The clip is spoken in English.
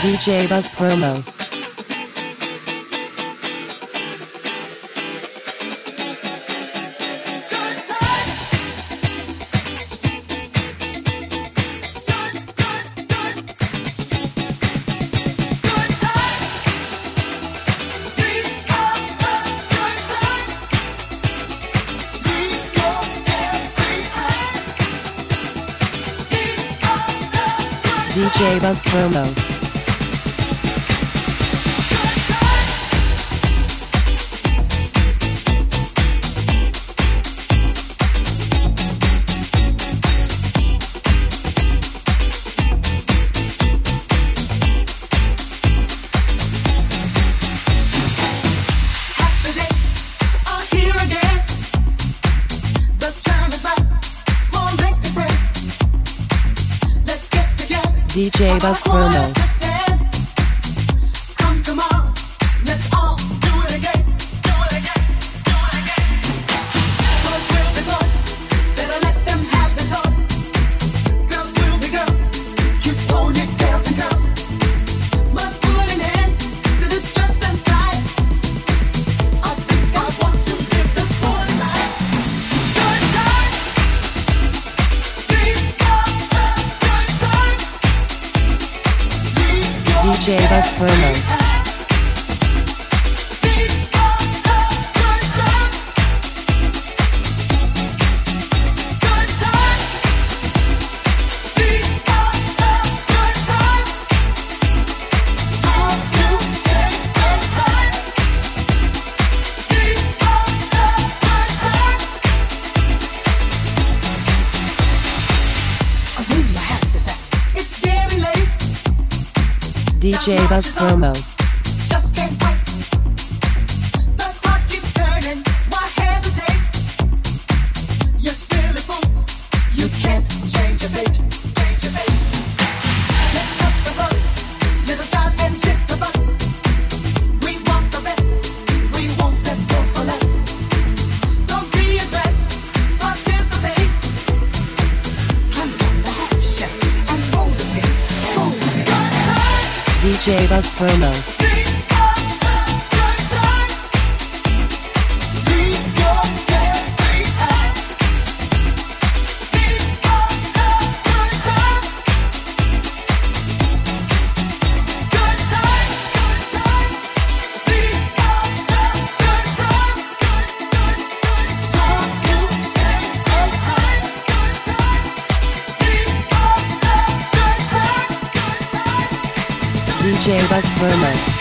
DJ Buzz Promo. DJ Buzz Promo. DJ Buzz Promo. DJ Buzz Promo. DJ Buzz Promo. Just can't wait. The clock keeps turning. Why hesitate? You silly fool. You can't change your fate. Change your fate. Let's cut the road. Little time and jitterbug. We want the best. We won't settle for less. Don't be a drag. Participate. Hands on the half shell and roll the skates. Roll the skates. DJ Buzz Promo. DJ Buzz Promo.